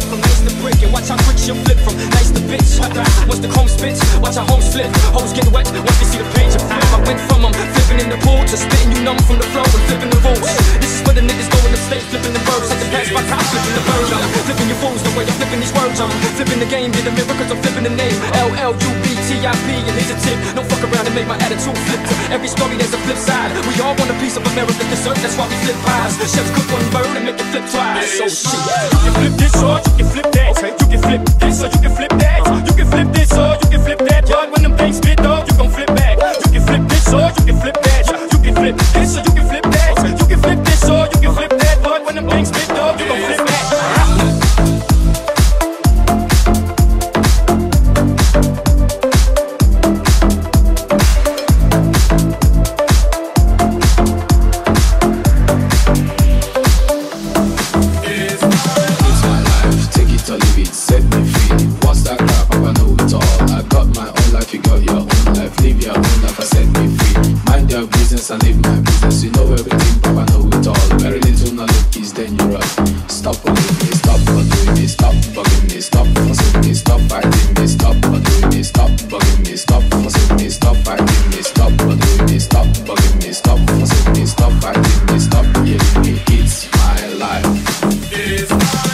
flip from nice to brick, and watch how quick she'll flip from nice to bitch. Once the comb spits, watch how homes flip. Hoes get wet once they see the page of flip. I went from flipping in the pool to spitting you numb from the flow and flipping the rules. This is where the niggas go in the state, flipping the birds like the pass by cop, flipping the bird. I'm flipping your fools the way I'm flipping these words. I'm flipping the game, get the mirror cause I'm flipping the name. LLUBTIP, and here's a tip. Don't fuck around and make my attitude flip. To every story there's a flip side. We all want a piece of American dessert, that's why we flip pies. Chefs cook one bird and make it flip twice. So shit. You can flip this or you can flip that. Okay. You can flip this or you can flip that. You can flip this or you can flip that. But when them things spit though, you gon' flip back. You can flip this or you can flip that. You can flip this or you can flip that. You can flip this or you can flip that. But when them things spit though, you gon' flip back. Set me free. What's that crap? I know it all. I got my own life, you got your own life. Live your own life, I set me free. Mind your business and live my business. You know everything, Papa know it all. Very little knowledge is dangerous. Stop bugging me, stop bothering me, stop bugging me, stop fussing me, stop fighting me, stop bothering me, stop bugging me, stop fussing me, stop fighting me, stop bothering me, stop bugging me, stop fussing me, stop fighting me, stop yelling me. It's my life. It's my life.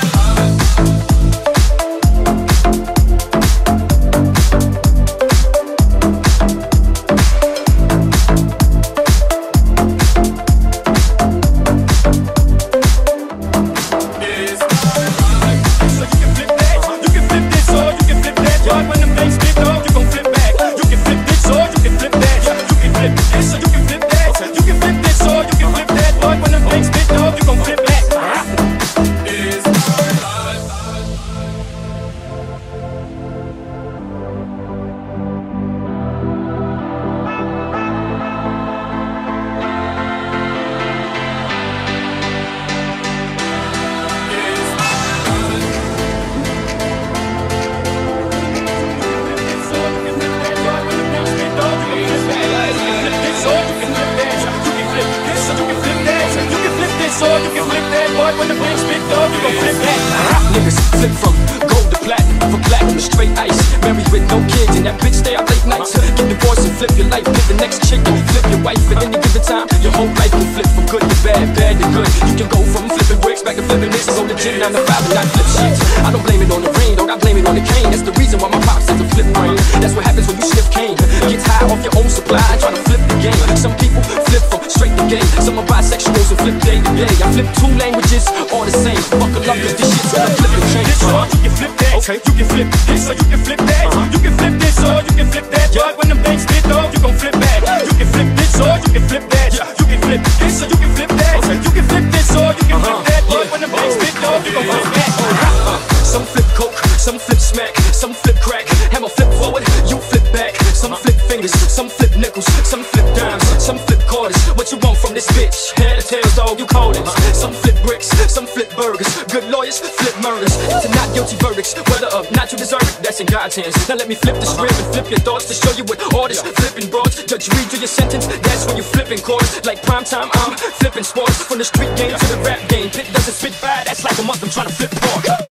Niggas flip from gold to platinum, from platinum to straight ice. Married with no kids, and that bitch stay out late nights. Get divorced and flip your life, get the next chick and flip your wife. At any given time, your whole life can flip from good to bad, bad to good. You can go from flipping bricks back to flipping this, go to gym 9 to 5 and not flip shit. I don't blame it on the rain, dog, I blame it on the cane. That's the reason why my pops has a flip brain. That's what happens when you sniff cane. Get high off your own supply, try to flip the game. Some people flip from straight to gay. Some are bisexuals and flip day to day. I flip 2 languages, all the same. Buckle up, cause this shit's gonna flip and change. This or you can flip that. Okay. You can flip this or you can flip that. You can flip this or you can flip that. But when them things spit though, you gon' flip back. You can flip this or you can flip that. You can flip this or you can flip that. You can flip this or you can flip that. But when them things spit though, you gon' flip back. Some flip coke, some flip smack, some flip crack. Hammer flip forward, you flip back. Some flip fingers, some flip nickels, some flip dimes, some flip quarters. What you want from this bitch? Head or tails, dog, you call it. Some flip bricks, some flip burgers. Good lawyers flip murders. To not guilty verdicts, whether or not you deserve it, that's in God's hands. Now let me flip the script and flip your thoughts to show you what all this flipping broads. Judge read you your sentence, that's when you flipping chords. Like prime time, I'm flipping sports. From the street game to the rap game, Pit doesn't spit by, that's like a month I'm trying to flip pork.